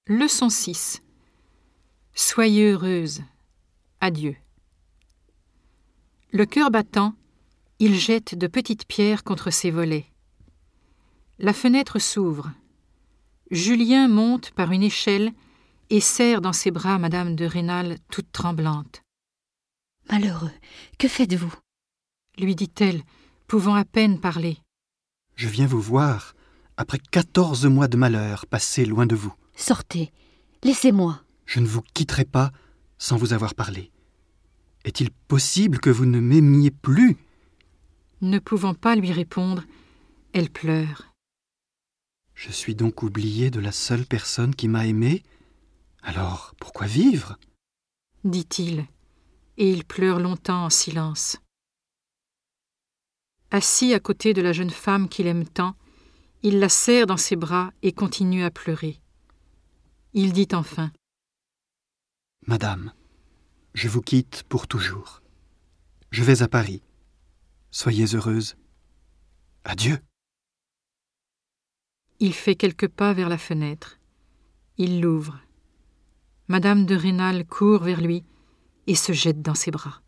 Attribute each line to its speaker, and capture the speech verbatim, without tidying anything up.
Speaker 1: Leçon six. Soyez heureuse. Adieu. Le cœur battant, il jette de petites pierres contre ses volets. La fenêtre s'ouvre. Julien monte par une échelle et serre dans ses bras Madame de Rênal toute tremblante.
Speaker 2: « Malheureux, que faites-vous »
Speaker 1: lui dit-elle, pouvant à peine parler.
Speaker 3: « Je viens vous voir, après quatorze mois de malheur passés loin de vous. »«
Speaker 2: Sortez, laissez-moi. » »«
Speaker 3: Je ne vous quitterai pas sans vous avoir parlé. Est-il possible que vous ne m'aimiez plus ?»
Speaker 1: Ne pouvant pas lui répondre, elle pleure.
Speaker 3: « Je suis donc oublié de la seule personne qui m'a aimé ? Alors, pourquoi vivre ?»
Speaker 1: dit-il, et il pleure longtemps en silence. Assis à côté de la jeune femme qu'il aime tant, il la serre dans ses bras et continue à pleurer. Il dit enfin :
Speaker 3: « Madame, je vous quitte pour toujours. Je vais à Paris. Soyez heureuse. Adieu. »
Speaker 1: Il fait quelques pas vers la fenêtre. Il l'ouvre. Madame de Rênal court vers lui et se jette dans ses bras.